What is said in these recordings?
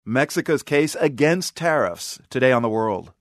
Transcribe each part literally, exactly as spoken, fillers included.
Mexico's case against tariffs, today on The World.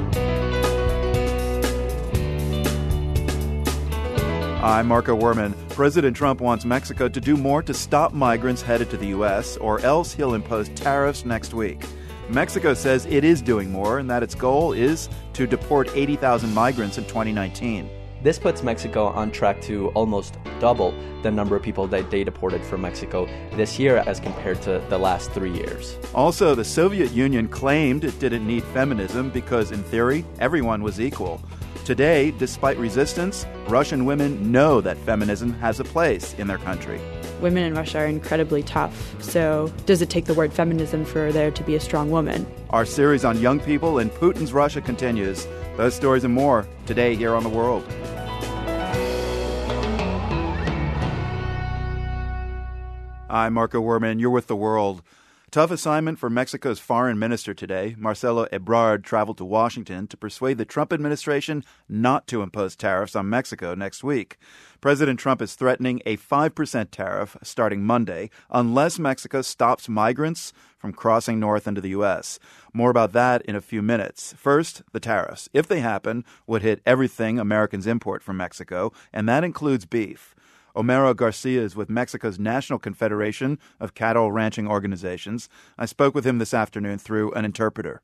I'm Marco Werman. President Trump wants Mexico to do more to stop migrants headed to the U S, or else he'll impose tariffs next week. Mexico says it is doing more and that its goal is to deport eighty thousand migrants in twenty nineteen. This puts Mexico on track to almost double the number of people that they deported from Mexico this year as compared to the last three years. Also, the Soviet Union claimed it didn't need feminism because, in theory, everyone was equal. Today, despite resistance, Russian women know that feminism has a place in their country. Women in Russia are incredibly tough, so does it take the word feminism for there to be a strong woman? Our series on young people in Putin's Russia continues. Those stories and more today here on The World. I'm Marco Werman. You're with The World. Tough assignment for Mexico's foreign minister today. Marcelo Ebrard traveled to Washington to persuade the Trump administration not to impose tariffs on Mexico next week. President Trump is threatening a five percent tariff starting Monday unless Mexico stops migrants from crossing north into the U S. More about that in a few minutes. First, the tariffs, if they happen, would hit everything Americans import from Mexico, and that includes beef. Homero Garcia is with Mexico's National Confederation of Cattle Ranching Organizations. I spoke with him this afternoon through an interpreter.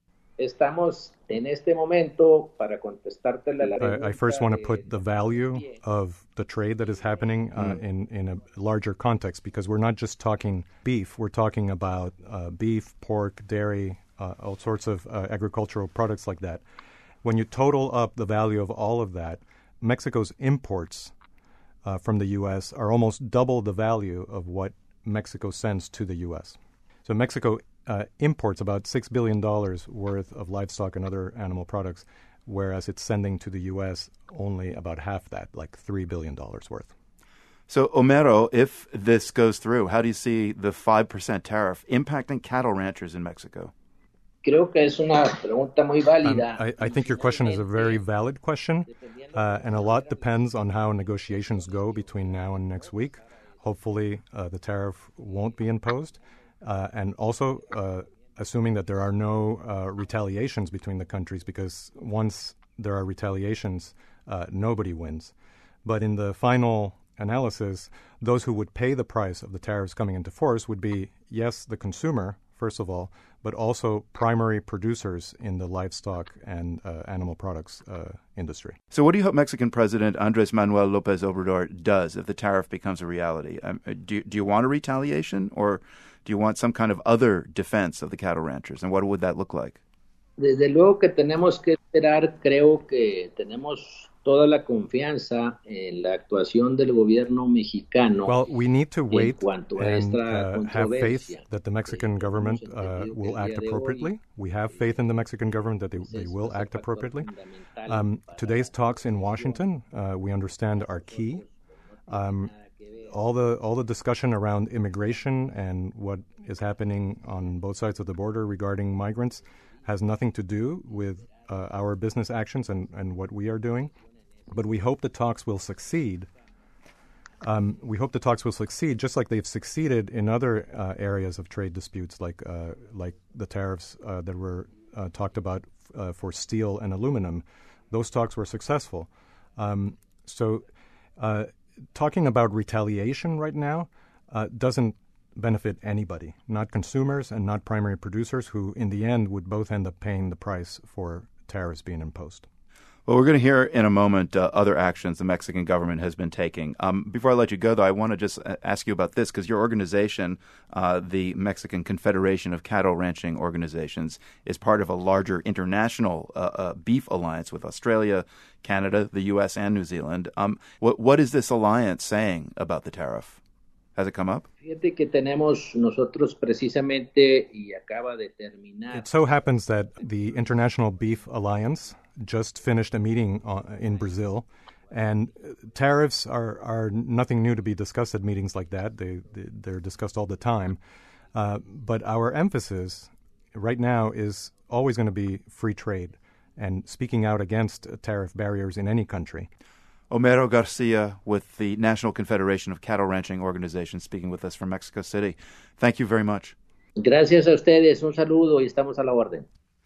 Estamos en este momento para contestarte la pregunta. I first want to put the value of the trade that is happening uh, mm. in, in a larger context, because we're not just talking beef. We're talking about uh, beef, pork, dairy, uh, all sorts of uh, agricultural products like that. When you total up the value of all of that, Mexico's imports Uh, from the U S are almost double the value of what Mexico sends to the U S. So Mexico uh, imports about six billion dollars worth of livestock and other animal products, whereas it's sending to the U S only about half that, like three billion dollars worth. So, Homero, if this goes through, how do you see the five percent tariff impacting cattle ranchers in Mexico? Creo que es una pregunta muy válida. Um, I, I think your question is a very valid question, uh, and a lot depends on how negotiations go between now and next week. Hopefully, uh, the tariff won't be imposed, uh, and also uh, assuming that there are no uh, retaliations between the countries, because once there are retaliations, uh, nobody wins. But in the final analysis, those who would pay the price of the tariffs coming into force would be, yes, the consumer, first of all, but also primary producers in the livestock and uh, animal products uh, industry. So what do you hope Mexican President Andrés Manuel López Obrador does if the tariff becomes a reality? Um, do, do you want a retaliation, or do you want some kind of other defense of the cattle ranchers? And what would that look like? Desde luego que tenemos que esperar. Creo que tenemos toda la confianza en la actuación del gobierno mexicano. Well, we need to wait and uh, have faith that the Mexican government uh, will act appropriately. We have faith in the Mexican government that they, they will act appropriately. Um, today's talks in Washington, uh, we understand, are key. Um, all the all the discussion around immigration and what is happening on both sides of the border regarding migrants has nothing to do with uh, our business actions and, and what we are doing. But we hope the talks will succeed. Um, we hope the talks will succeed, just like they've succeeded in other uh, areas of trade disputes, like uh, like the tariffs uh, that were uh, talked about uh, for steel and aluminum. Those talks were successful. Um, so uh, talking about retaliation right now uh, doesn't benefit anybody, not consumers and not primary producers, who in the end would both end up paying the price for tariffs being imposed. Well, we're going to hear in a moment uh, other actions the Mexican government has been taking. Um, before I let you go, though, I want to just ask you about this, because your organization, uh, the Mexican Confederation of Cattle Ranching Organizations, is part of a larger international uh, uh, beef alliance with Australia, Canada, the U S, and New Zealand. Um, what, what is this alliance saying about the tariff? Has it come up? Fíjate que tenemos nosotros precisamente, y acaba de terminar. It so happens that the International Beef Alliance just finished a meeting uh, in Brazil, and tariffs are, are nothing new to be discussed at meetings like that. They, they, they're discussed all the time. Uh, but our emphasis right now is always going to be free trade and speaking out against tariff barriers in any country. Homero Garcia with the National Confederation of Cattle Ranching Organizations speaking with us from Mexico City. Thank you very much. Gracias a ustedes. Un saludo y estamos a la orden.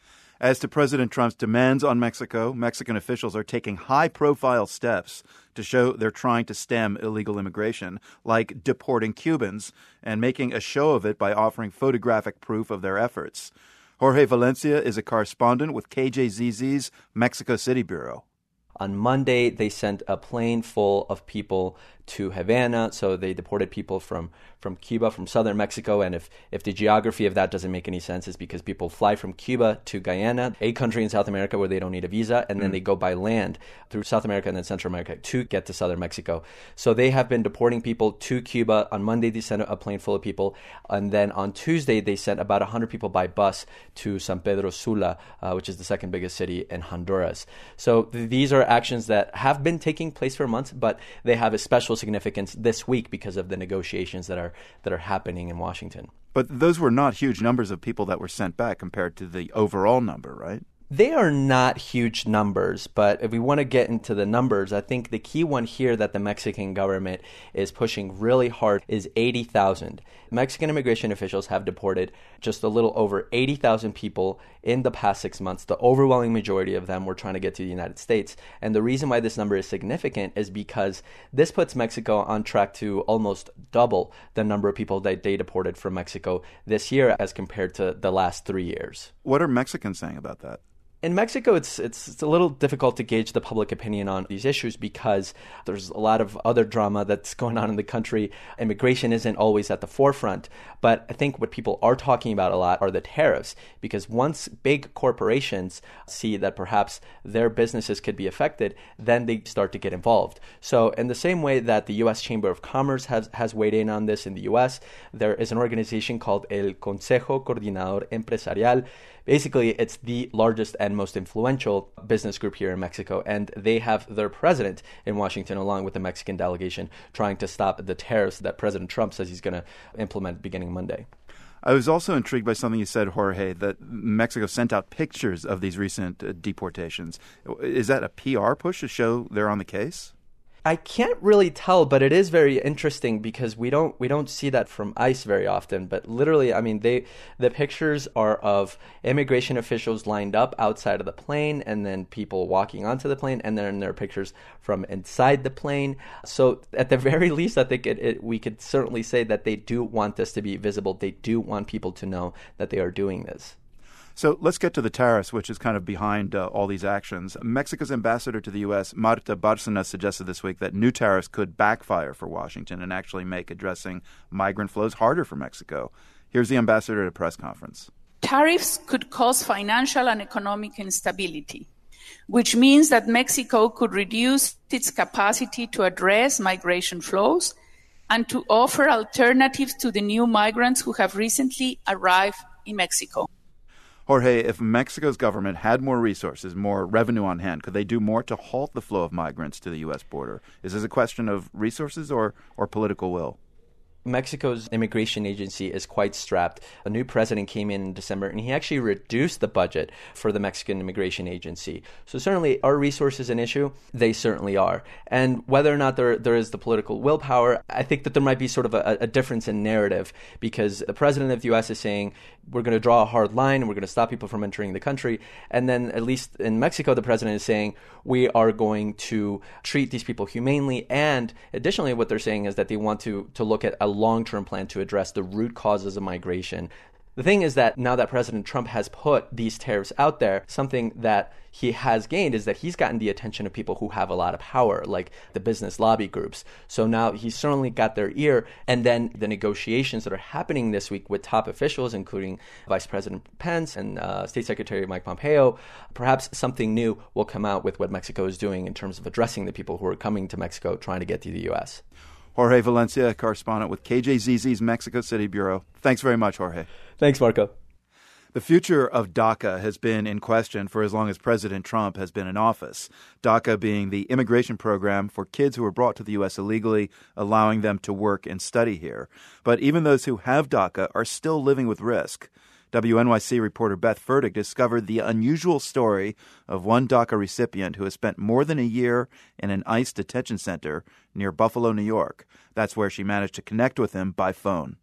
As to President Trump's demands on Mexico, Mexican officials are taking high-profile steps to show they're trying to stem illegal immigration, like deporting Cubans and making a show of it by offering photographic proof of their efforts. Jorge Valencia is a correspondent with K J Z Z's Mexico City Bureau. On Monday, they sent a plane full of people to Havana, so they deported people from, from Cuba, from southern Mexico, and if, if the geography of that doesn't make any sense, it's because people fly from Cuba to Guyana, a country in South America where they don't need a visa, and then mm. they go by land through South America and then Central America to get to southern Mexico. So they have been deporting people to Cuba. On Monday, they sent a plane full of people, and then on Tuesday, they sent about one hundred people by bus to San Pedro Sula, uh, which is the second biggest city in Honduras. So th- these are actions that have been taking place for months, but they have a special significance this week because of the negotiations that are that are happening in Washington. But those were not huge numbers of people that were sent back compared to the overall number, right? They are not huge numbers, but if we want to get into the numbers, I think the key one here that the Mexican government is pushing really hard is eighty thousand. Mexican immigration officials have deported just a little over eighty thousand people in the past six months. The overwhelming majority of them were trying to get to the United States. And the reason why this number is significant is because this puts Mexico on track to almost double the number of people that they deported from Mexico this year as compared to the last three years. What are Mexicans saying about that? In Mexico, it's, it's it's a little difficult to gauge the public opinion on these issues because there's a lot of other drama that's going on in the country. Immigration isn't always at the forefront. But I think what people are talking about a lot are the tariffs, because once big corporations see that perhaps their businesses could be affected, then they start to get involved. So in the same way that the U S Chamber of Commerce has, has weighed in on this in the U S, there is an organization called El Consejo Coordinador Empresarial. Basically, it's the largest and most influential business group here in Mexico, and they have their president in Washington, along with the Mexican delegation, trying to stop the tariffs that President Trump says he's going to implement beginning Monday. I was also intrigued by something you said, Jorge, that Mexico sent out pictures of these recent uh, deportations. Is that a P R push to show they're on the case? I can't really tell, but it is very interesting because we don't we don't see that from ICE very often. But literally, I mean, they the pictures are of immigration officials lined up outside of the plane, and then people walking onto the plane, and then there are pictures from inside the plane. So at the very least, I think it, it, we could certainly say that they do want this to be visible. They do want people to know that they are doing this. So let's get to the tariffs, which is kind of behind uh, all these actions. Mexico's ambassador to the U S, Marta Bárcena, suggested this week that new tariffs could backfire for Washington and actually make addressing migrant flows harder for Mexico. Here's the ambassador at a press conference. Tariffs could cause financial and economic instability, which means that Mexico could reduce its capacity to address migration flows and to offer alternatives to the new migrants who have recently arrived in Mexico. Jorge, if Mexico's government had more resources, more revenue on hand, could they do more to halt the flow of migrants to the U S border? Is this a question of resources or, or political will? Mexico's immigration agency is quite strapped. A new president came in in December, and he actually reduced the budget for the Mexican immigration agency. So certainly, are resources an issue? They certainly are. And whether or not there there is the political willpower, I think that there might be sort of a, a difference in narrative, because the president of the U S is saying, we're going to draw a hard line, and we're going to stop people from entering the country. And then, at least in Mexico, the president is saying, we are going to treat these people humanely. And additionally, what they're saying is that they want to, to look at a long-term plan to address the root causes of migration. The thing is that now that President Trump has put these tariffs out there, something that he has gained is that he's gotten the attention of people who have a lot of power, like the business lobby groups. So now he's certainly got their ear. And then the negotiations that are happening this week with top officials, including Vice President Pence and uh, State Secretary Mike Pompeo, perhaps something new will come out with what Mexico is doing in terms of addressing the people who are coming to Mexico trying to get to the U S. Jorge Valencia, correspondent with K J Z Z's Mexico City Bureau. Thanks very much, Jorge. Thanks, Marco. The future of DACA has been in question for as long as President Trump has been in office. DACA being the immigration program for kids who were brought to the U S illegally, allowing them to work and study here. But even those who have DACA are still living with risk. W N Y C reporter Beth Fertig discovered the unusual story of one DACA recipient who has spent more than a year in an ICE detention center near Buffalo, New York. That's where she managed to connect with him by phone.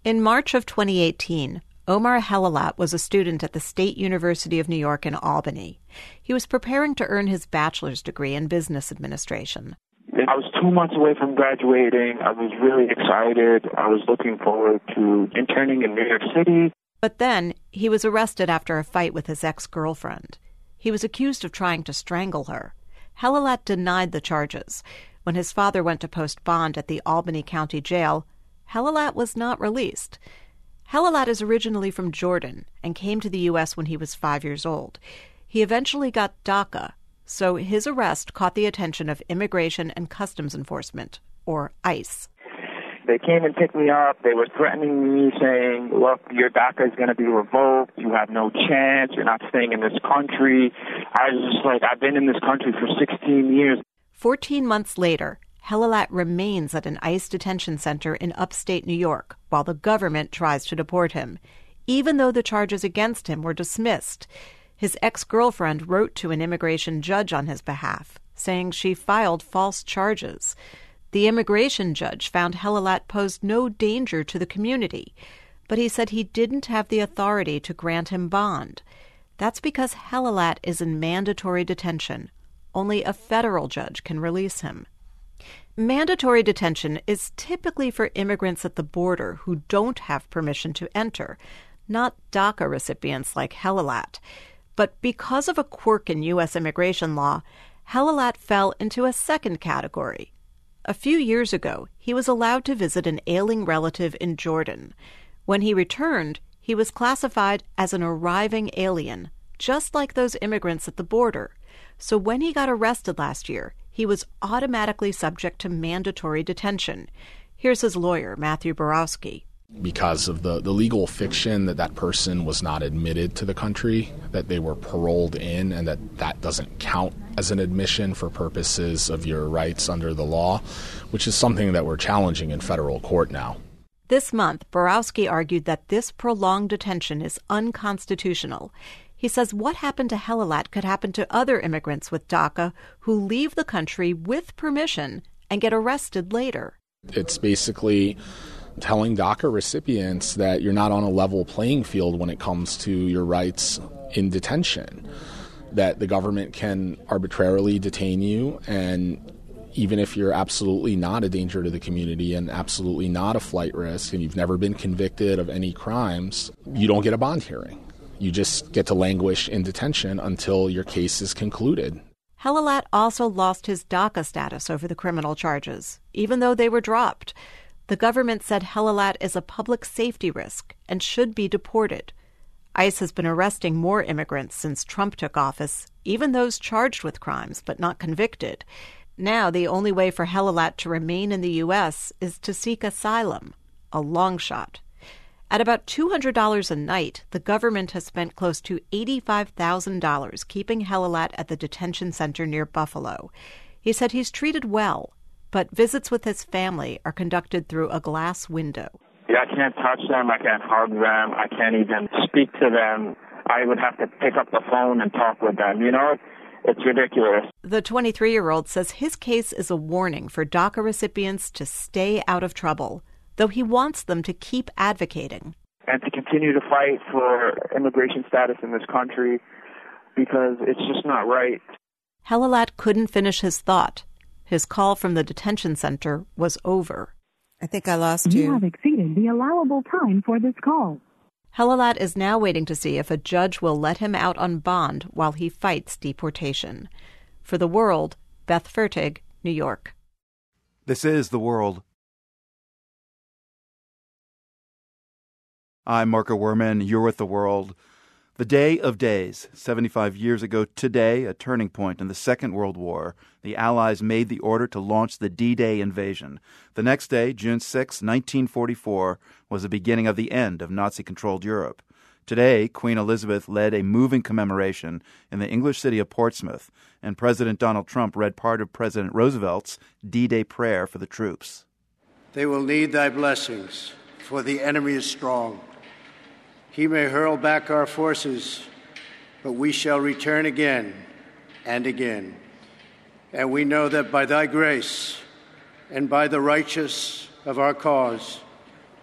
In March of twenty eighteen, Omar Helalat was a student at the State University of New York in Albany. He was preparing to earn his bachelor's degree in business administration. I was two months away from graduating. I was really excited. I was looking forward to interning in New York City. But then he was arrested after a fight with his ex-girlfriend. He was accused of trying to strangle her. Helalat denied the charges. When his father went to post bond at the Albany County Jail, Helalat was not released. Helalat is originally from Jordan and came to the U S when he was five years old. He eventually got DACA, so his arrest caught the attention of Immigration and Customs Enforcement, or ICE. They came and picked me up. They were threatening me, saying, look, your DACA is going to be revoked. You have no chance. You're not staying in this country. I was just like, I've been in this country for sixteen years. Fourteen months later, Helalat remains at an ICE detention center in upstate New York while the government tries to deport him, even though the charges against him were dismissed. His ex-girlfriend wrote to an immigration judge on his behalf, saying she filed false charges. The immigration judge found Helalat posed no danger to the community, but he said he didn't have the authority to grant him bond. That's because Helalat is in mandatory detention. Only a federal judge can release him. Mandatory detention is typically for immigrants at the border who don't have permission to enter, not DACA recipients like Helalat. But because of a quirk in U S immigration law, Helalat fell into a second category. A few years ago, he was allowed to visit an ailing relative in Jordan. When he returned, he was classified as an arriving alien, just like those immigrants at the border. So when he got arrested last year, he was automatically subject to mandatory detention. Here's his lawyer, Matthew Borowski. Because of the, the legal fiction that that person was not admitted to the country, that they were paroled in, and that that doesn't count as an admission for purposes of your rights under the law, which is something that we're challenging in federal court now. This month, Borowski argued that this prolonged detention is unconstitutional. He says what happened to Helalat could happen to other immigrants with DACA who leave the country with permission and get arrested later. It's basically telling DACA recipients that you're not on a level playing field when it comes to your rights in detention, that the government can arbitrarily detain you, and even if you're absolutely not a danger to the community and absolutely not a flight risk and you've never been convicted of any crimes, you don't get a bond hearing. You just get to languish in detention until your case is concluded. Helalat also lost his DACA status over the criminal charges, even though they were dropped. The government said Helalat is a public safety risk and should be deported. ICE has been arresting more immigrants since Trump took office, even those charged with crimes but not convicted. Now the only way for Helalat to remain in the U S is to seek asylum, a long shot. At about two hundred dollars a night, the government has spent close to eighty-five thousand dollars keeping Helalat at the detention center near Buffalo. He said he's treated well, but visits with his family are conducted through a glass window. Yeah, I can't touch them. I can't hug them. I can't even speak to them. I would have to pick up the phone and talk with them. You know, it's ridiculous. The twenty-three-year-old says his case is a warning for DACA recipients to stay out of trouble, though he wants them to keep advocating. And to continue to fight for immigration status in this country, because it's just not right. Helalat couldn't finish his thought. His call from the detention center was over. I think I lost you. You have exceeded the allowable time for this call. Helalat is now waiting to see if a judge will let him out on bond while he fights deportation. For The World, Beth Fertig, New York. This is The World. I'm Marco Werman. You're with The World. The Day of Days, seventy-five years ago today, a turning point in the Second World War. The Allies made the order to launch the D-Day invasion. The next day, June sixth, nineteen forty-four, was the beginning of the end of Nazi-controlled Europe. Today, Queen Elizabeth led a moving commemoration in the English city of Portsmouth, and President Donald Trump read part of President Roosevelt's D-Day prayer for the troops. They will need thy blessings, for the enemy is strong. He may hurl back our forces, but we shall return again and again. And we know that by thy grace and by the righteous of our cause,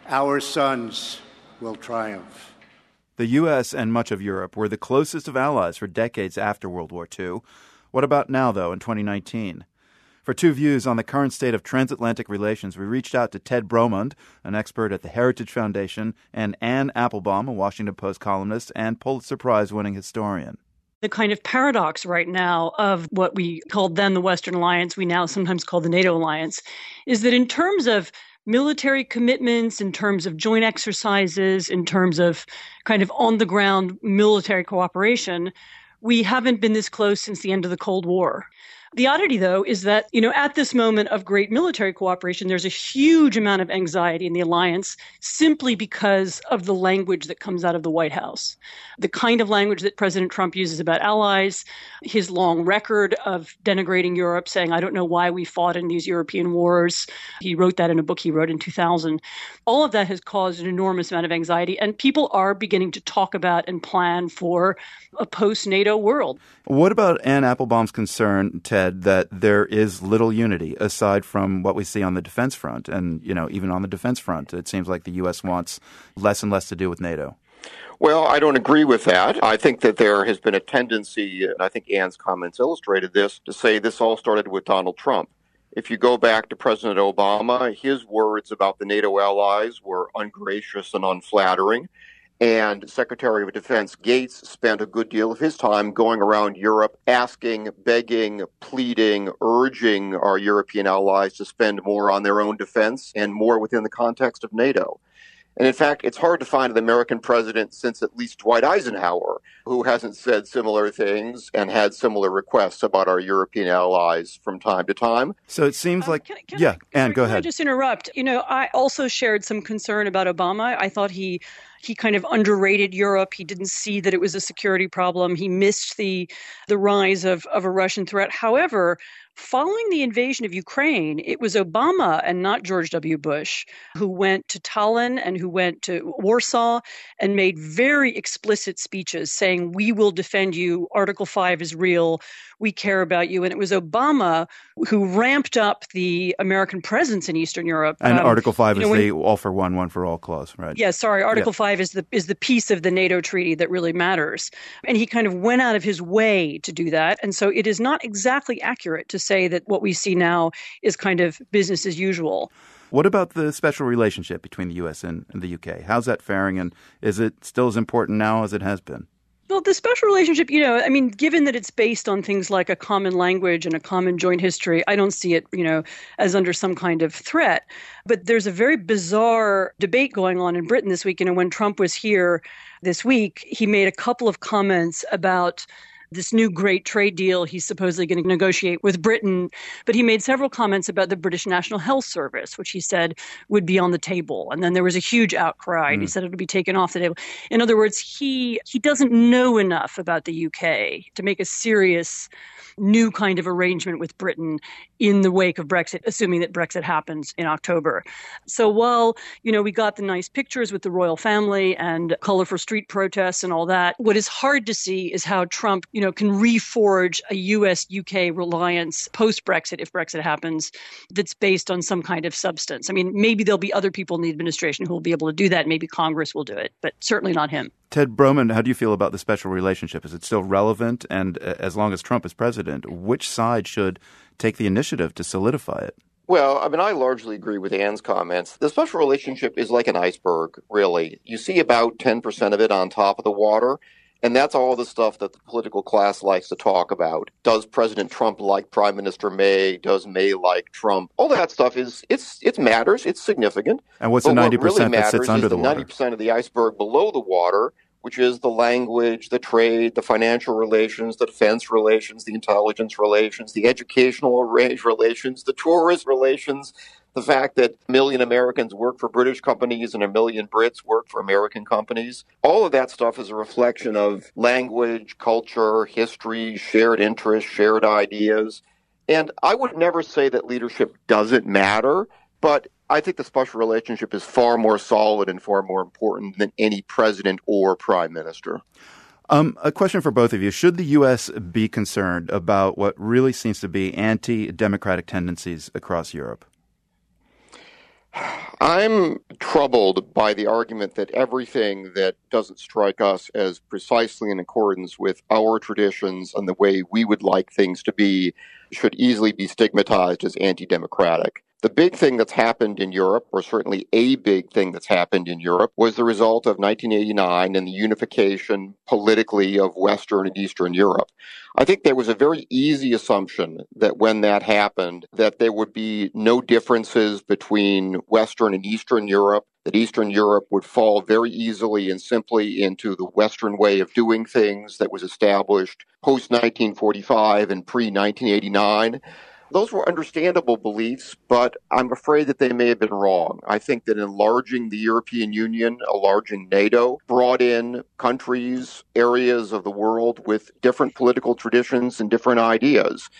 our sons will triumph. The U S and much of Europe were the closest of allies for decades after World War Two. What about now, though, in twenty nineteen? For two views on the current state of transatlantic relations, we reached out to Ted Bromund, an expert at the Heritage Foundation, and Anne Applebaum, a Washington Post columnist and Pulitzer Prize-winning historian. The kind of paradox right now of what we called then the Western Alliance, we now sometimes call the NATO alliance, is that in terms of military commitments, in terms of joint exercises, in terms of kind of on-the-ground military cooperation, we haven't been this close since the end of the Cold War. The oddity, though, is that, you know, at this moment of great military cooperation, there's a huge amount of anxiety in the alliance simply because of the language that comes out of the White House. The kind of language that President Trump uses about allies, his long record of denigrating Europe, saying, I don't know why we fought in these European wars. He wrote that in a book he wrote in two thousand. All of that has caused an enormous amount of anxiety, and people are beginning to talk about and plan for a post-NATO world. What about Anne Applebaum's concern, Ted, that there is little unity aside from what we see on the defense front? And, you know, even on the defense front, it seems like the U S wants less and less to do with NATO. Well, I don't agree with that. I think that there has been a tendency, and I think Anne's comments illustrated this, to say this all started with Donald Trump. If you go back to President Obama, his words about the NATO allies were ungracious and unflattering. And Secretary of Defense Gates spent a good deal of his time going around Europe asking, begging, pleading, urging our European allies to spend more on their own defense and more within the context of NATO. And in fact, it's hard to find an American president since at least Dwight Eisenhower who hasn't said similar things and had similar requests about our European allies from time to time. So it seems um, like, can, can yeah, I, Anne, go can ahead. I just interrupt? You know, I also shared some concern about Obama. I thought he he kind of underrated Europe. He didn't see that it was a security problem. He missed the the rise of, of a Russian threat. However, following the invasion of Ukraine, it was Obama and not George W. Bush who went to Tallinn and who went to Warsaw and made very explicit speeches saying, we will defend you. Article five is real. We care about you. And it was Obama who ramped up the American presence in Eastern Europe. And um, Article five you is know, when, the all for one, one for all clause, right? Yeah, sorry. Article yeah. five is the is the piece of the NATO treaty that really matters. And he kind of went out of his way to do that. And so it is not exactly accurate to say that what we see now is kind of business as usual. What about the special relationship between the U S and, and the U K? How's that faring, and is it still as important now as it has been? Well, the special relationship, you know, I mean, given that it's based on things like a common language and a common joint history, I don't see it, you know, as under some kind of threat. But there's a very bizarre debate going on in Britain this week. You know, when Trump was here this week, he made a couple of comments about this new great trade deal he's supposedly going to negotiate with Britain. But he made several comments about the British National Health Service, which he said would be on the table. And then there was a huge outcry, mm. and he said it would be taken off the table. In other words, he he doesn't know enough about the U K to make a serious new kind of arrangement with Britain in the wake of Brexit, assuming that Brexit happens in October. So while, you know, we got the nice pictures with the royal family and colorful street protests and all that, what is hard to see is how Trump, you know, can reforge a U S U K reliance post-Brexit, if Brexit happens, that's based on some kind of substance. I mean, maybe there'll be other people in the administration who will be able to do that. Maybe Congress will do it, but certainly not him. Ted Bromund, how do you feel about the special relationship? Is it still relevant? And as long as Trump is president, which side should take the initiative to solidify it? Well, I mean, I largely agree with Anne's comments. The special relationship is like an iceberg, really. You see about ten percent of it on top of the water, and that's all the stuff that the political class likes to talk about. Does President Trump like Prime Minister May? Does May like Trump? All that stuff is, it's it matters, it's significant. And what's the ninety percent that sits under the water? ninety percent of the iceberg below the water, which is the language, the trade, the financial relations, the defense relations, the intelligence relations, the educational relations, the tourist relations, the fact that a million Americans work for British companies and a million Brits work for American companies. All of that stuff is a reflection of language, culture, history, shared interests, shared ideas. And I would never say that leadership doesn't matter, but I think the special relationship is far more solid and far more important than any president or prime minister. Um, a question for both of you. Should the U S be concerned about what really seems to be anti-democratic tendencies across Europe? I'm troubled by the argument that everything that doesn't strike us as precisely in accordance with our traditions and the way we would like things to be should easily be stigmatized as anti-democratic. The big thing that's happened in Europe, or certainly a big thing that's happened in Europe, was the result of nineteen eighty-nine and the unification politically of Western and Eastern Europe. I think there was a very easy assumption that when that happened, that there would be no differences between Western and Eastern Europe, that Eastern Europe would fall very easily and simply into the Western way of doing things that was established post nineteen forty-five and pre nineteen eighty-nine. Those were understandable beliefs, but I'm afraid that they may have been wrong. I think that enlarging the European Union, enlarging NATO, brought in countries, areas of the world with different political traditions and different ideas.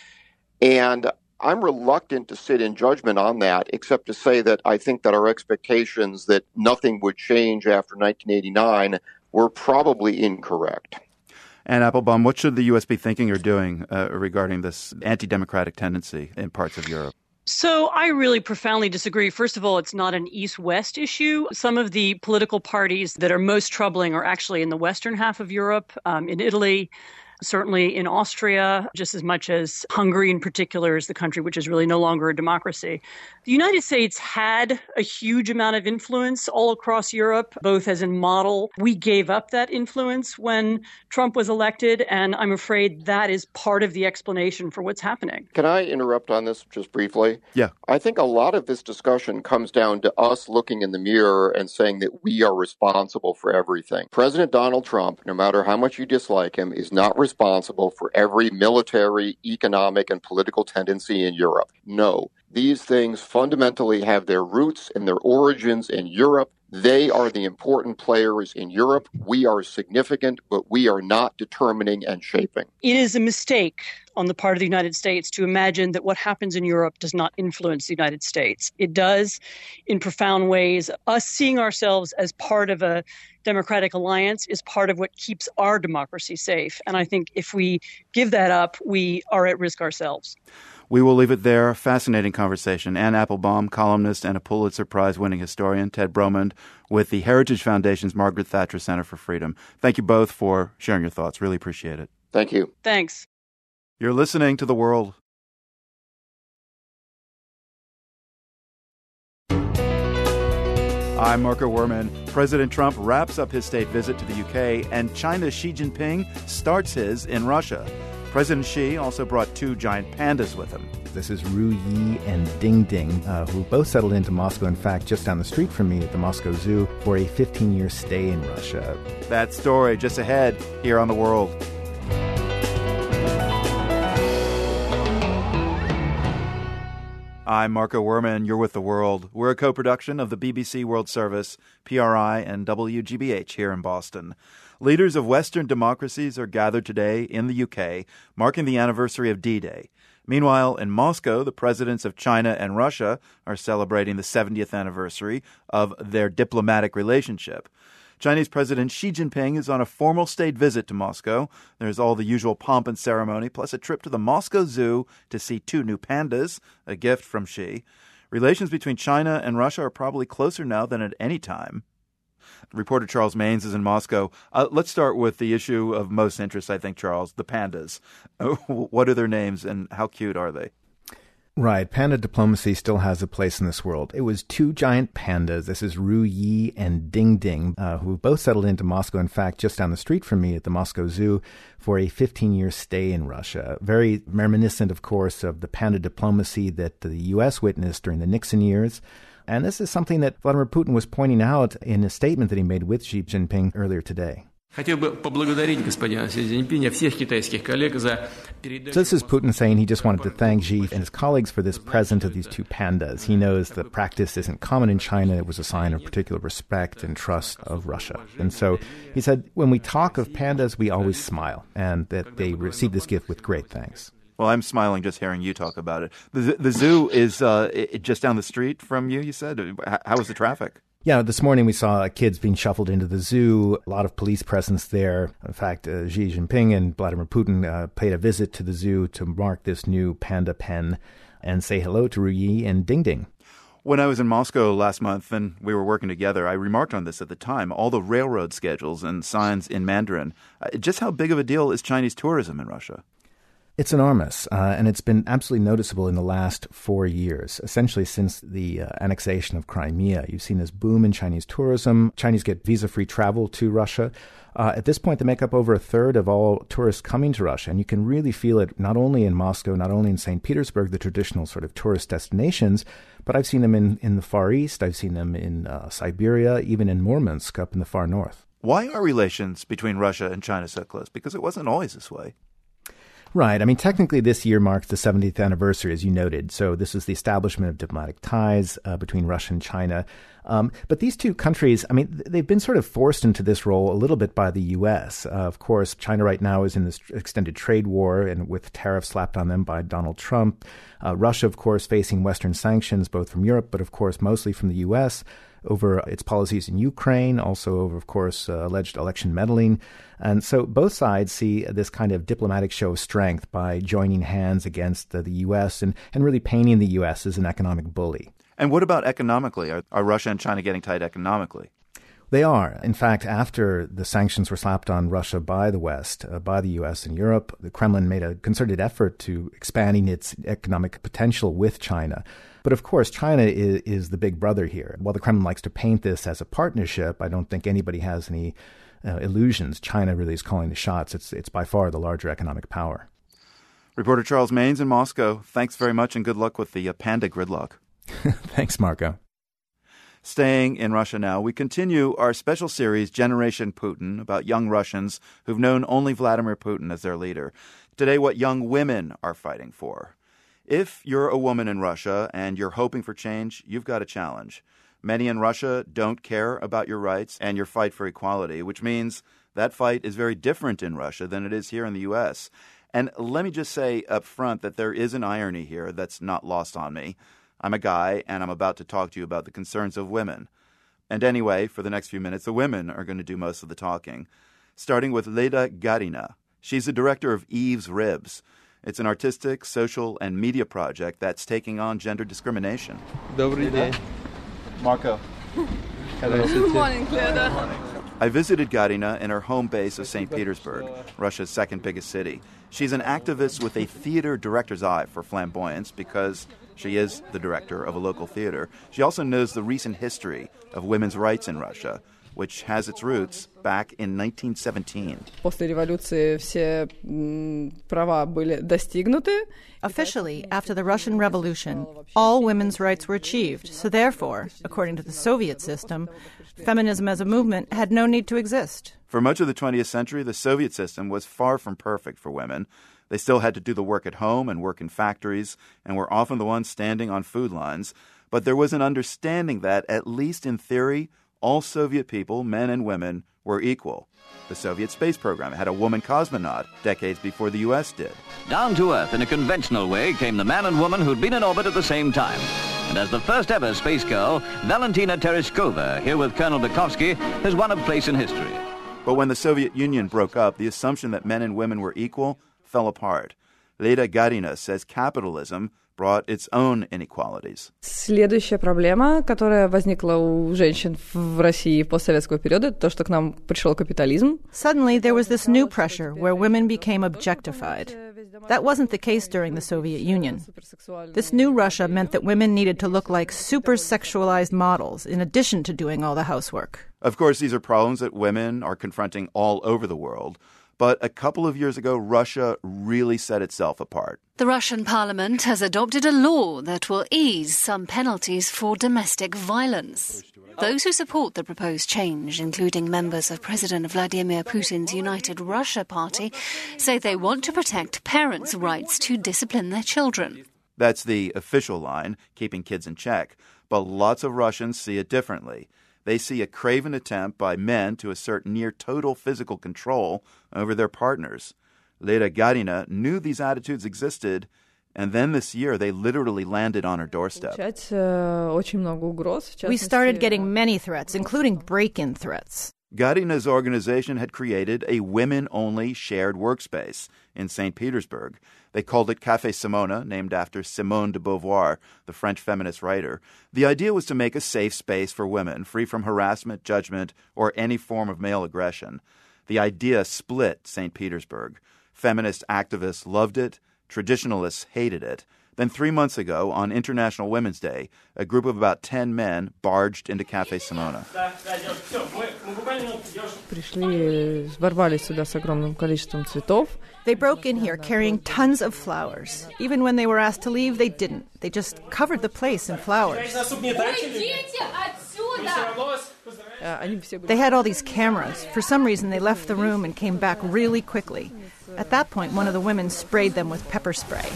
And I'm reluctant to sit in judgment on that, except to say that I think that our expectations that nothing would change after nineteen eighty-nine were probably incorrect. Anne Applebaum, what should the U S be thinking or doing uh, regarding this anti-democratic tendency in parts of Europe? So I really profoundly disagree. First of all, it's not an East-West issue. Some of the political parties that are most troubling are actually in the western half of Europe, um, in Italy, certainly in Austria, just as much as Hungary in particular is the country which is really no longer a democracy. The United States had a huge amount of influence all across Europe, both as a model. We gave up that influence when Trump was elected, and I'm afraid that is part of the explanation for what's happening. Can I interrupt on this just briefly? Yeah. I think a lot of this discussion comes down to us looking in the mirror and saying that we are responsible for everything. President Donald Trump, no matter how much you dislike him, is not responsible responsible for every military, economic, and political tendency in Europe. No. These things fundamentally have their roots and their origins in Europe. They are the important players in Europe. We are significant, but we are not determining and shaping. It is a mistake on the part of the United States to imagine that what happens in Europe does not influence the United States. It does in profound ways. Us seeing ourselves as part of a democratic alliance is part of what keeps our democracy safe. And I think if we give that up, we are at risk ourselves. We will leave it there. Fascinating conversation. Anne Applebaum, columnist and a Pulitzer Prize-winning historian. Ted Bromond with the Heritage Foundation's Margaret Thatcher Center for Freedom. Thank you both for sharing your thoughts. Really appreciate it. Thank you. Thanks. You're listening to The World. I'm Marco Werman. President Trump wraps up his state visit to the U K, and China's Xi Jinping starts his in Russia. President Xi also brought two giant pandas with him. This is Ru Yi and Ding Ding, uh, who both settled into Moscow, in fact, just down the street from me at the Moscow Zoo for a fifteen-year stay in Russia. That story just ahead here on The World. I'm Marco Werman. You're with The World. We're a co-production of the B B C World Service, P R I, and W G B H here in Boston. Leaders of Western democracies are gathered today in the U K, marking the anniversary of D-Day. Meanwhile, in Moscow, the presidents of China and Russia are celebrating the seventieth anniversary of their diplomatic relationship. Chinese President Xi Jinping is on a formal state visit to Moscow. There's all the usual pomp and ceremony, plus a trip to the Moscow Zoo to see two new pandas, a gift from Xi. Relations between China and Russia are probably closer now than at any time. Reporter Charles Maynes is in Moscow. Uh, let's start with the issue of most interest, I think, Charles, the pandas. What are their names and how cute are they? Right. Panda diplomacy still has a place in this world. It was two giant pandas. This is Ru Yi and Ding Ding, uh, who both settled into Moscow, in fact, just down the street from me at the Moscow Zoo for a fifteen-year stay in Russia. Very reminiscent, of course, of the panda diplomacy that the U S witnessed during the Nixon years. And this is something that Vladimir Putin was pointing out in a statement that he made with Xi Jinping earlier today. So this is Putin saying he just wanted to thank Xi and his colleagues for this present of these two pandas. He knows the practice isn't common in China. It was a sign of particular respect and trust of Russia. And so he said, when we talk of pandas, we always smile, and that they receive this gift with great thanks. Well, I'm smiling just hearing you talk about it. The, the zoo is uh, it, just down the street from you, you said? How was the traffic? Yeah, this morning we saw kids being shuffled into the zoo, a lot of police presence there. In fact, uh, Xi Jinping and Vladimir Putin uh, paid a visit to the zoo to mark this new panda pen and say hello to Ru Yi and Ding Ding. When I was in Moscow last month and we were working together, I remarked on this at the time, all the railroad schedules and signs in Mandarin. Uh, just how big of a deal is Chinese tourism in Russia? It's enormous, uh, and it's been absolutely noticeable in the last four years, essentially since the uh, annexation of Crimea. You've seen this boom in Chinese tourism. Chinese get visa-free travel to Russia. Uh, at this point, they make up over a third of all tourists coming to Russia, and you can really feel it not only in Moscow, not only in Saint Petersburg, the traditional sort of tourist destinations, but I've seen them in, in the Far East, I've seen them in uh, Siberia, even in Murmansk up in the far north. Why are relations between Russia and China so close? Because it wasn't always this way. Right. I mean, technically this year marks the seventieth anniversary, as you noted. So this is the establishment of diplomatic ties uh, between Russia and China. Um, but these two countries, I mean, they've been sort of forced into this role a little bit by the U S. Uh, of course, China right now is in this extended trade war and with tariffs slapped on them by Donald Trump. Uh, Russia, of course, facing Western sanctions, both from Europe, but of course, mostly from the U S, over its policies in Ukraine, also over, of course, uh, alleged election meddling. And so both sides see this kind of diplomatic show of strength by joining hands against uh, the U S and, and really painting the U S as an economic bully. And what about economically? Are, are Russia and China getting tight economically? They are. In fact, after the sanctions were slapped on Russia by the West, uh, by the U S and Europe, the Kremlin made a concerted effort to expanding its economic potential with China. But of course, China is, is the big brother here. While the Kremlin likes to paint this as a partnership, I don't think anybody has any uh, illusions. China really is calling the shots. It's, it's by far the larger economic power. Reporter Charles Maynes in Moscow, thanks very much and good luck with the uh, panda gridlock. Thanks, Marco. Staying in Russia now, we continue our special series, Generation Putin, about young Russians who've known only Vladimir Putin as their leader. Today, what young women are fighting for. If you're a woman in Russia and you're hoping for change, you've got a challenge. Many in Russia don't care about your rights and your fight for equality, which means that fight is very different in Russia than it is here in the U S. And let me just say up front that there is an irony here that's not lost on me. I'm a guy, and I'm about to talk to you about the concerns of women. And anyway, for the next few minutes, the women are going to do most of the talking, starting with Leda Garina. She's the director of Eve's Ribs. It's an artistic, social, and media project that's taking on gender discrimination. Добрый день. Marco. Good morning, Leda. I visited Garina in her home base of Saint Petersburg, Russia's second biggest city. She's an activist with a theater director's eye for flamboyance because she is the director of a local theater. She also knows the recent history of women's rights in Russia, which has its roots back in nineteen seventeen. Officially, after the Russian Revolution, all women's rights were achieved. So therefore, according to the Soviet system, feminism as a movement had no need to exist. For much of the twentieth century, the Soviet system was far from perfect for women. They still had to do the work at home and work in factories, and were often the ones standing on food lines. But there was an understanding that, at least in theory, all Soviet people, men and women, were equal. The Soviet space program had a woman cosmonaut decades before the U S did. Down to Earth in a conventional way came the man and woman who'd been in orbit at the same time. And as the first ever space girl, Valentina Tereshkova, here with Colonel Bukovsky, has won a place in history. But when the Soviet Union broke up, the assumption that men and women were equal fell apart. Leda Garina says capitalism brought its own inequalities. Следующая проблема, которая возникла у женщин в России в постсоветского периода, это то, что к нам пришел капитализм. Suddenly there was this new pressure where women became objectified. That wasn't the case during the Soviet Union. This new Russia meant that women needed to look like super-sexualized models in addition to doing all the housework. Of course, these are problems that women are confronting all over the world. But a couple of years ago, Russia really set itself apart. The Russian parliament has adopted a law that will ease some penalties for domestic violence. Those who support the proposed change, including members of President Vladimir Putin's United Russia Party, say they want to protect parents' rights to discipline their children. That's the official line, keeping kids in check. But lots of Russians see it differently. They see a craven attempt by men to assert near-total physical control over their partners. Leda Garina knew these attitudes existed, and then this year they literally landed on her doorstep. We started getting many threats, including break-in threats. Garina's organization had created a women-only shared workspace in Saint Petersburg. They called it Café Simona, named after Simone de Beauvoir, the French feminist writer. The idea was to make a safe space for women, free from harassment, judgment, or any form of male aggression. The idea split Saint Petersburg. Feminist activists loved it, traditionalists hated it. Then three months ago, on International Women's Day, a group of about ten men barged into Café Simona. They broke in here carrying tons of flowers. Even when they were asked to leave, they didn't. They just covered the place in flowers. They had all these cameras. For some reason, they left the room and came back really quickly. At that point, one of the women sprayed them with pepper spray.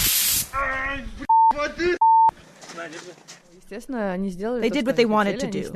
They did what they wanted to do.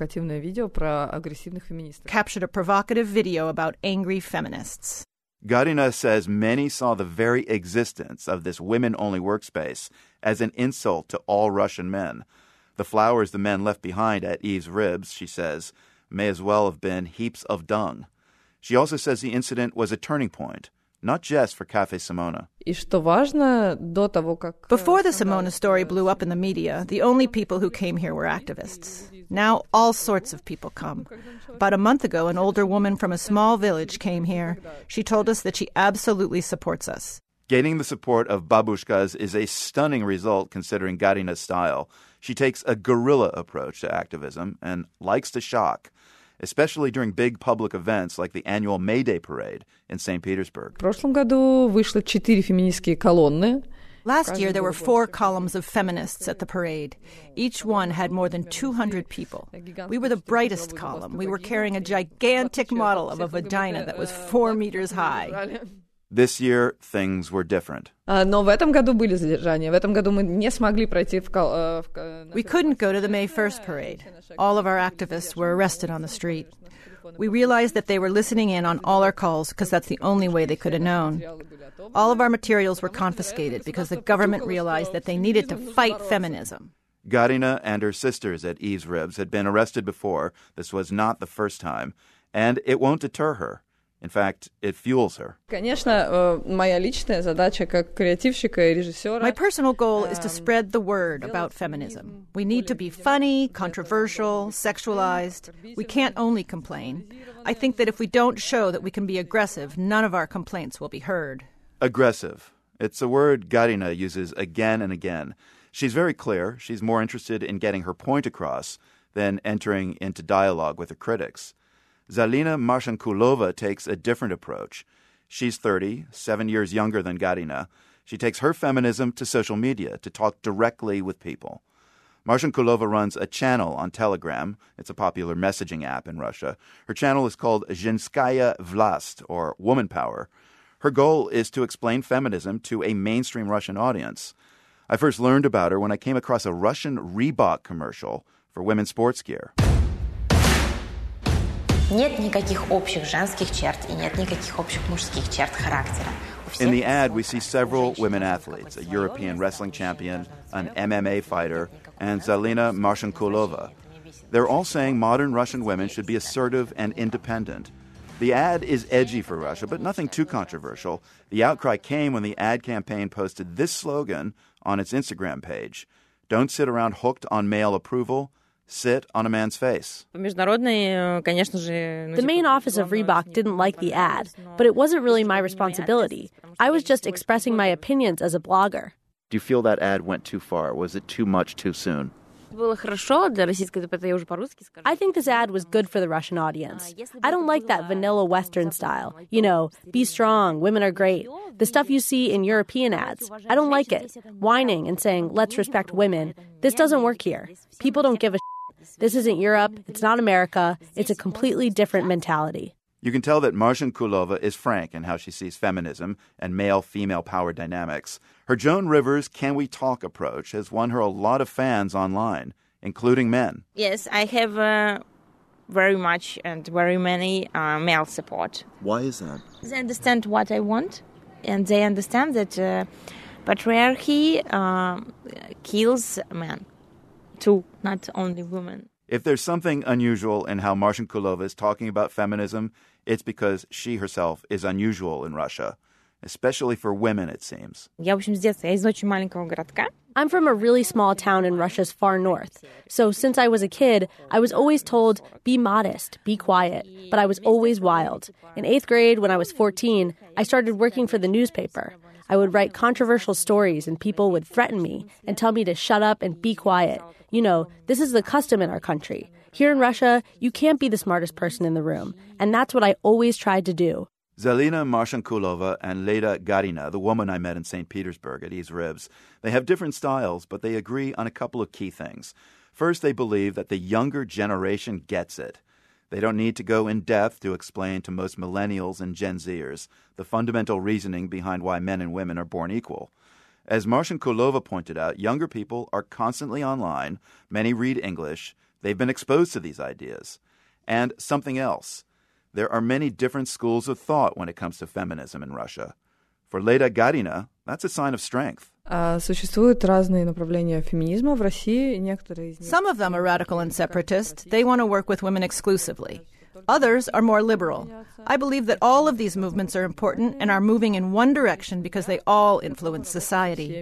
Captured a provocative video about angry feminists. Garina says many saw the very existence of this women-only workspace as an insult to all Russian men. The flowers the men left behind at Eve's ribs, she says, may as well have been heaps of dung. She also says the incident was a turning point, not just for Café Simona. Before the Simona story blew up in the media, the only people who came here were activists. Now all sorts of people come. About a month ago, an older woman from a small village came here. She told us that she absolutely supports us. Gaining the support of babushkas is a stunning result considering Garina's style. She takes a guerrilla approach to activism and likes to shock, especially during big public events like the annual May Day parade in Saint Petersburg. Last year, there were four columns of feminists at the parade. Each one had more than two hundred people. We were the brightest column. We were carrying a gigantic model of a vagina that was four meters high. This year, things were different. We couldn't go to the May first parade. All of our activists were arrested on the street. We realized that they were listening in on all our calls because that's the only way they could have known. All of our materials were confiscated because the government realized that they needed to fight feminism. Garina and her sisters at Eve's Ribs had been arrested before. This was not the first time. And it won't deter her. In fact, it fuels her. My personal goal is to spread the word about feminism. We need to be funny, controversial, sexualized. We can't only complain. I think that if we don't show that we can be aggressive, none of our complaints will be heard. Aggressive. It's a word Garina uses again and again. She's very clear. She's more interested in getting her point across than entering into dialogue with her critics. Zalina Marshankulova takes a different approach. She's thirty, seven years younger than Garina. She takes her feminism to social media to talk directly with people. Marshankulova runs a channel on Telegram. It's a popular messaging app in Russia. Her channel is called Zhenskaya Vlast, or Woman Power. Her goal is to explain feminism to a mainstream Russian audience. I first learned about her when I came across a Russian Reebok commercial for women's sports gear. Нет никаких общих женских черт и нет никаких общих мужских черт характера. In the ad, we see several women athletes, a European wrestling champion, an M M A fighter, and Zalina Marshankulova. They're all saying modern Russian women should be assertive and independent. The ad is edgy for Russia, but nothing too controversial. The outcry came when the ad campaign posted this slogan on its Instagram page: "Don't sit around hooked on male approval. Sit on a man's face." The main office of Reebok didn't like the ad, but it wasn't really my responsibility. I was just expressing my opinions as a blogger. Do you feel that ad went too far? Was it too much too soon? I think this ad was good for the Russian audience. I don't like that vanilla Western style. You know, be strong, women are great. The stuff you see in European ads. I don't like it. Whining and saying, let's respect women. This doesn't work here. People don't give a shit. This isn't Europe. It's not America. It's a completely different mentality. You can tell that Marshankulova is frank in how she sees feminism and male-female power dynamics. Her Joan Rivers Can We Talk approach has won her a lot of fans online, including men. Yes, I have uh, very much and very many uh, male support. Why is that? They understand what I want, and they understand that uh, patriarchy uh, kills men, too, not only women. If there's something unusual in how Marchankulova is talking about feminism, it's because she herself is unusual in Russia, especially for women, it seems. Я, в общем, с детства, я из очень маленького городка. I'm from a really small town in Russia's far north. So since I was a kid, I was always told, be modest, be quiet. But I was always wild. In eighth grade, when I was fourteen, I started working for the newspaper. I would write controversial stories and people would threaten me and tell me to shut up and be quiet. You know, this is the custom in our country. Here in Russia, you can't be the smartest person in the room. And that's what I always tried to do. Zalina Marchankulova and Leda Garina, the woman I met in Saint Petersburg at E's Ribs, they have different styles, but they agree on a couple of key things. First, they believe that the younger generation gets it. They don't need to go in depth to explain to most millennials and Gen Zers the fundamental reasoning behind why men and women are born equal. As Marchankulova pointed out, younger people are constantly online. Many read English. They've been exposed to these ideas. And something else. There are many different schools of thought when it comes to feminism in Russia. For Leda Garina, that's a sign of strength. Существуют разные направления феминизма в России. Некоторые из них... Some of them are radical and separatist. They want to work with women exclusively. Others are more liberal. I believe that all of these movements are important and are moving in one direction because they all influence society.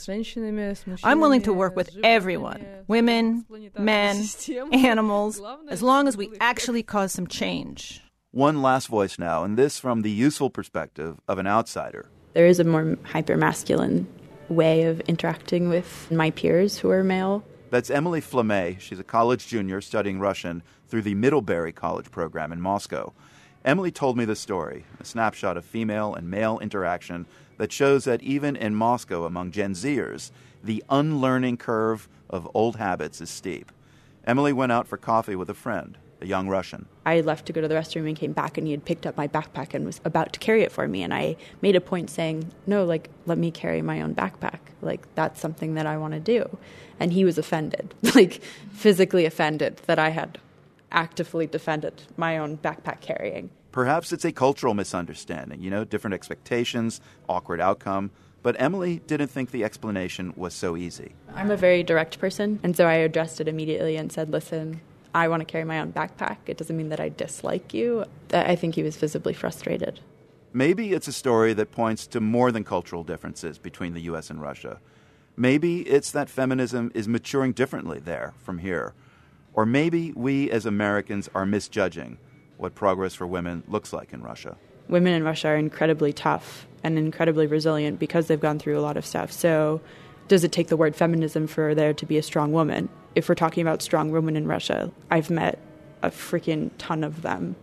I'm willing to work with everyone, women, men, animals, as long as we actually cause some change. One last voice now, and this from the useful perspective of an outsider. There is a more hyper-masculine way of interacting with my peers who are male. That's Emily Flamet. She's a college junior studying Russian through the Middlebury College program in Moscow. Emily told me the story, a snapshot of female and male interaction that shows that even in Moscow among Gen Zers, the unlearning curve of old habits is steep. Emily went out for coffee with a friend, a young Russian. I left to go to the restroom and came back, and he had picked up my backpack and was about to carry it for me. And I made a point saying, no, like, let me carry my own backpack. Like, that's something that I want to do. And he was offended, like physically offended that I had actively defended my own backpack carrying. Perhaps it's a cultural misunderstanding, you know, different expectations, awkward outcome. But Emily didn't think the explanation was so easy. I'm a very direct person, and so I addressed it immediately and said, listen, I want to carry my own backpack. It doesn't mean that I dislike you. I think he was visibly frustrated. Maybe it's a story that points to more than cultural differences between the U S and Russia. Maybe it's that feminism is maturing differently there from here. Or maybe we as Americans are misjudging what progress for women looks like in Russia. Women in Russia are incredibly tough and incredibly resilient because they've gone through a lot of stuff. So does it take the word feminism for there to be a strong woman? If we're talking about strong women in Russia, I've met a freaking ton of them.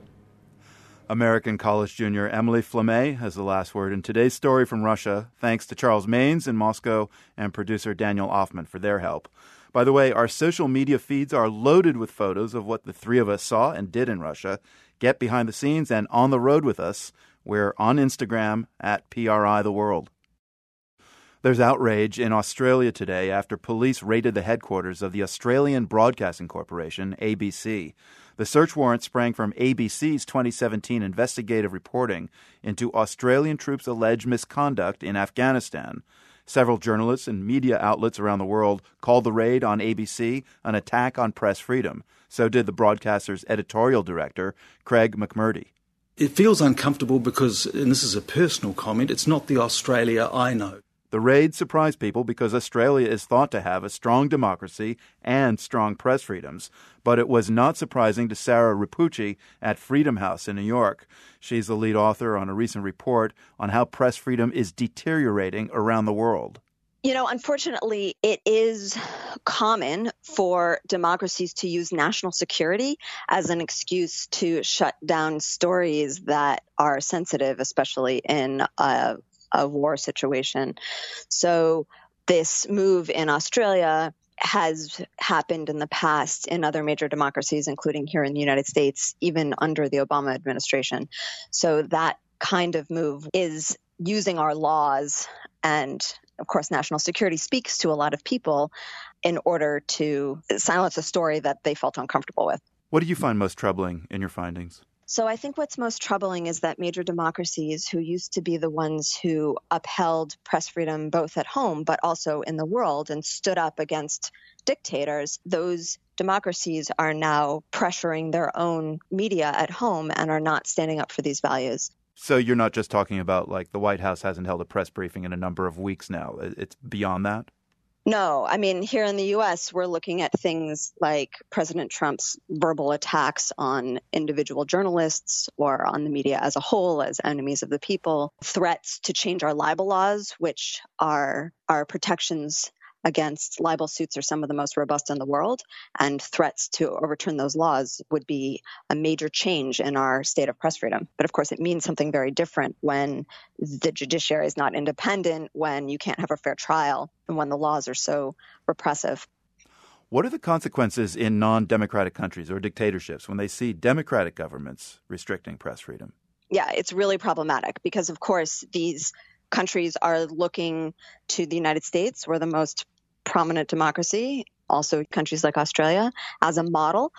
American college junior Emily Flamet has the last word in today's story from Russia. Thanks to Charles Maines in Moscow and producer Daniel Offman for their help. By the way, our social media feeds are loaded with photos of what the three of us saw and did in Russia. Get behind the scenes and on the road with us. We're on Instagram at P R I The World. There's outrage in Australia today after police raided the headquarters of the Australian Broadcasting Corporation, A B C. The search warrant sprang from A B C's twenty seventeen investigative reporting into Australian troops' alleged misconduct in Afghanistan. Several journalists and media outlets around the world called the raid on A B C an attack on press freedom. So did the broadcaster's editorial director, Craig McMurdy. It feels uncomfortable because, and this is a personal comment, it's not the Australia I know. The raid surprised people because Australia is thought to have a strong democracy and strong press freedoms. But it was not surprising to Sarah Rapucci at Freedom House in New York. She's the lead author on a recent report on how press freedom is deteriorating around the world. You know, unfortunately, it is common for democracies to use national security as an excuse to shut down stories that are sensitive, especially in a a war situation. So this move in Australia has happened in the past in other major democracies, including here in the United States, even under the Obama administration. So that kind of move is using our laws, and of course, national security speaks to a lot of people in order to silence a story that they felt uncomfortable with. What do you find most troubling in your findings? So I think what's most troubling is that major democracies who used to be the ones who upheld press freedom both at home but also in the world and stood up against dictators, those democracies are now pressuring their own media at home and are not standing up for these values. So you're not just talking about, like, the White House hasn't held a press briefing in a number of weeks now. It's beyond that? No, I mean, here in the U S, we're looking at things like President Trump's verbal attacks on individual journalists or on the media as a whole as enemies of the people, threats to change our libel laws, which are our protections against libel suits are some of the most robust in the world, and threats to overturn those laws would be a major change in our state of press freedom. But of course, it means something very different when the judiciary is not independent, when you can't have a fair trial, and when the laws are so repressive. What are the consequences in non-democratic countries or dictatorships when they see democratic governments restricting press freedom? Yeah, it's really problematic because, of course, these countries are looking to the United States, we're the most prominent democracy, also countries like Australia, as a model.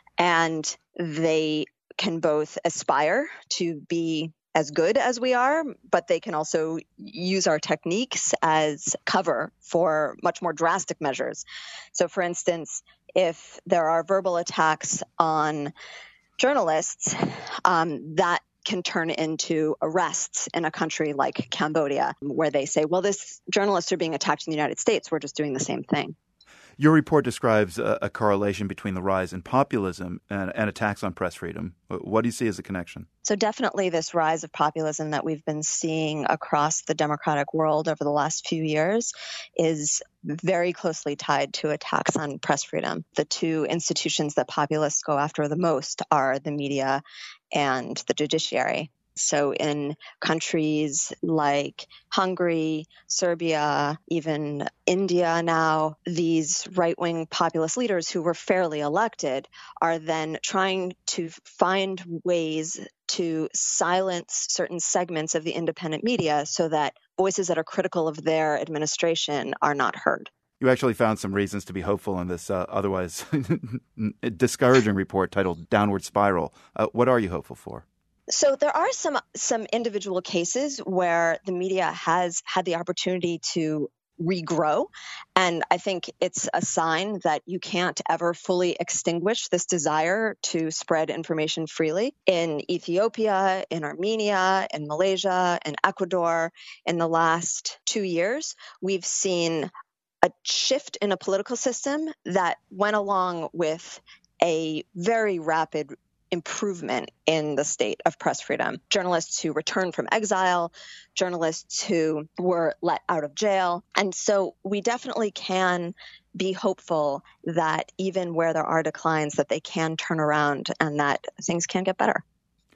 And they can both aspire to be as good as we are, but they can also use our techniques as cover for much more drastic measures. So, for instance, if there are verbal attacks on journalists, um, that can turn into arrests in a country like Cambodia, where they say, well, this journalists are being attacked in the United States. We're just doing the same thing. Your report describes a, a correlation between the rise in populism and, and attacks on press freedom. What do you see as a connection? So definitely this rise of populism that we've been seeing across the democratic world over the last few years is very closely tied to attacks on press freedom. The two institutions that populists go after the most are the media and the judiciary. So in countries like Hungary, Serbia, even India now, these right-wing populist leaders who were fairly elected are then trying to find ways to silence certain segments of the independent media so that voices that are critical of their administration are not heard. You actually found some reasons to be hopeful in this uh, otherwise discouraging report titled Downward Spiral. Uh, what are you hopeful for? So there are some some individual cases where the media has had the opportunity to regrow. And I think it's a sign that you can't ever fully extinguish this desire to spread information freely. In Ethiopia, in Armenia, in Malaysia, in Ecuador, in the last two years, we've seen a shift in a political system that went along with a very rapid improvement in the state of press freedom. Journalists who returned from exile, journalists who were let out of jail. And so we definitely can be hopeful that even where there are declines, that they can turn around and that things can get better.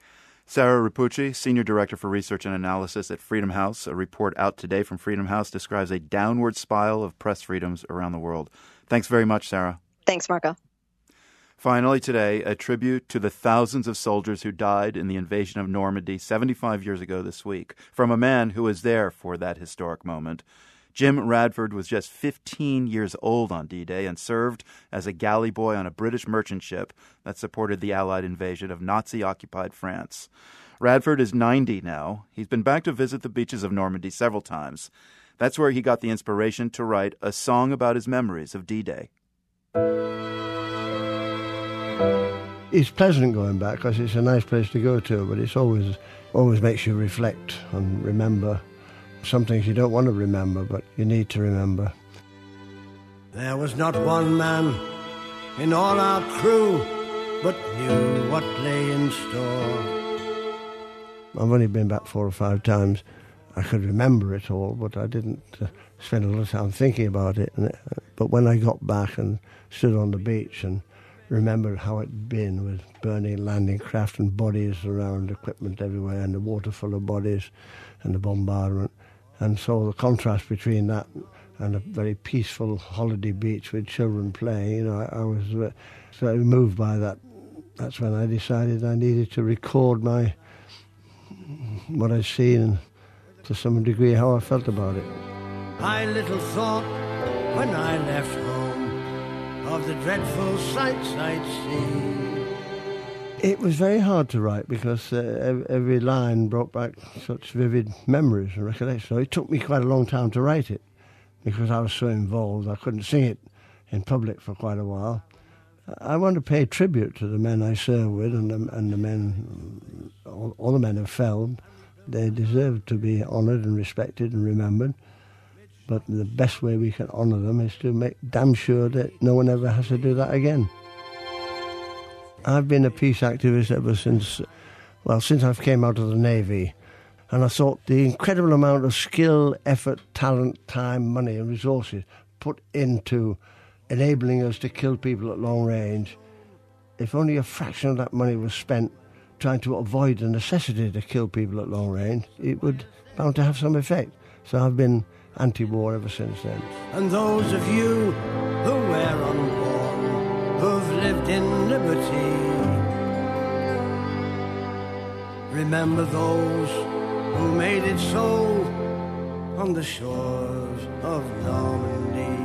Sarah Repucci, Senior Director for Research and Analysis at Freedom House. A report out today from Freedom House describes a downward spiral of press freedoms around the world. Thanks very much, Sarah. Thanks, Marco. Finally today, a tribute to the thousands of soldiers who died in the invasion of Normandy seventy-five years ago this week, from a man who was there for that historic moment. Jim Radford was just fifteen years old on D-Day and served as a galley boy on a British merchant ship that supported the Allied invasion of Nazi-occupied France. Radford is ninety now. He's been back to visit the beaches of Normandy several times. That's where he got the inspiration to write a song about his memories of D-Day. It's pleasant going back because it's a nice place to go to, but it's always always makes you reflect and remember some things you don't want to remember, but you need to remember. There was not one man in all our crew but knew what lay in store. I've only been back four or five times. I could remember it all, but I didn't uh, spend a lot of time thinking about it. And it. But when I got back and stood on the beach and remembered how it'd been with burning landing craft and bodies around, equipment everywhere, and the water full of bodies and the bombardment, and saw the contrast between that and a very peaceful holiday beach with children playing, you know, I, I was uh, so moved by that. That's when I decided I needed to record my what I'd seen and to some degree how I felt about it. I little thought when I left home of the dreadful sights I'd seen. It was very hard to write because uh, every line brought back such vivid memories and recollections. So it took me quite a long time to write it because I was so involved. I couldn't sing it in public for quite a while. I want to pay tribute to the men I served with and the, and the men, all, all the men who fell. They deserve to be honoured and respected and remembered. But the best way we can honour them is to make damn sure that no one ever has to do that again. I've been a peace activist ever since, well, since I've came out of the Navy. And I thought the incredible amount of skill, effort, talent, time, money and resources put into enabling us to kill people at long range, if only a fraction of that money was spent trying to avoid the necessity to kill people at long range, it would bound to have some effect. So I've been anti-war ever since then. And those of you who were unborn, who've lived in liberty, remember those who made it so on the shores of Normandy.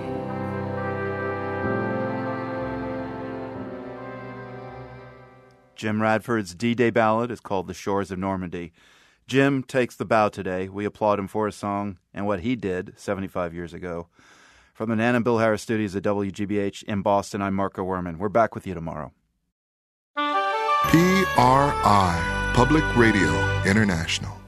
Jim Radford's D-Day ballad is called The Shores of Normandy. Jim takes the bow today. We applaud him for his song and what he did seventy-five years ago. From the Nan and Bill Harris studios at W G B H in Boston, I'm Marco Werman. We're back with you tomorrow. P R I, Public Radio International.